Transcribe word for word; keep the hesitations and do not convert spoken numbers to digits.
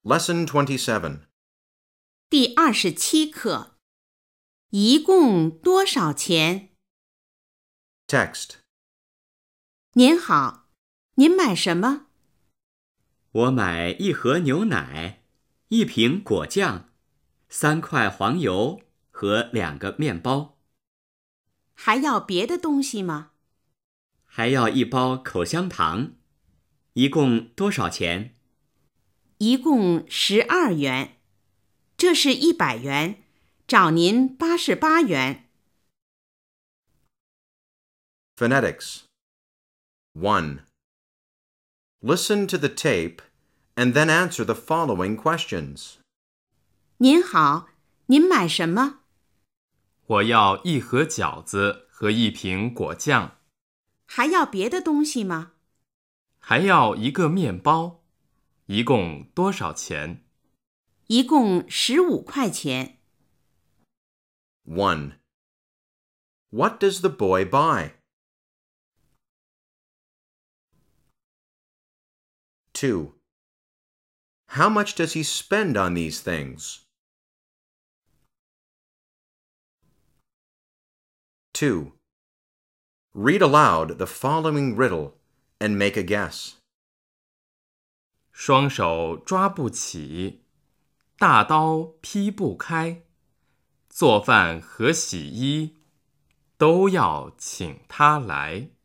Lesson twenty-seven. 第二十七课，一共多少钱？ Text. 您好，您买什么？ 我买一盒牛奶，一瓶果酱，三块黄油和两个面包。 还要别的东西吗？ 还要一包口香糖。一共多少钱？ 一共十二元。这是一百元，找您八十八元。 Phonetics. one. Listen to the tape and then answer the following questions. 您好，您买什么？ 我要一盒饺子和一瓶果酱， 还要别的东西吗？ 还要一个面包，一共多少钱？ 一共十五块钱。 one. What does the boy buy? two. How much does he spend on these things? two. Read aloud the following riddle and make a guess. 双手抓不起，大刀劈不开，做饭和洗衣都要请他来。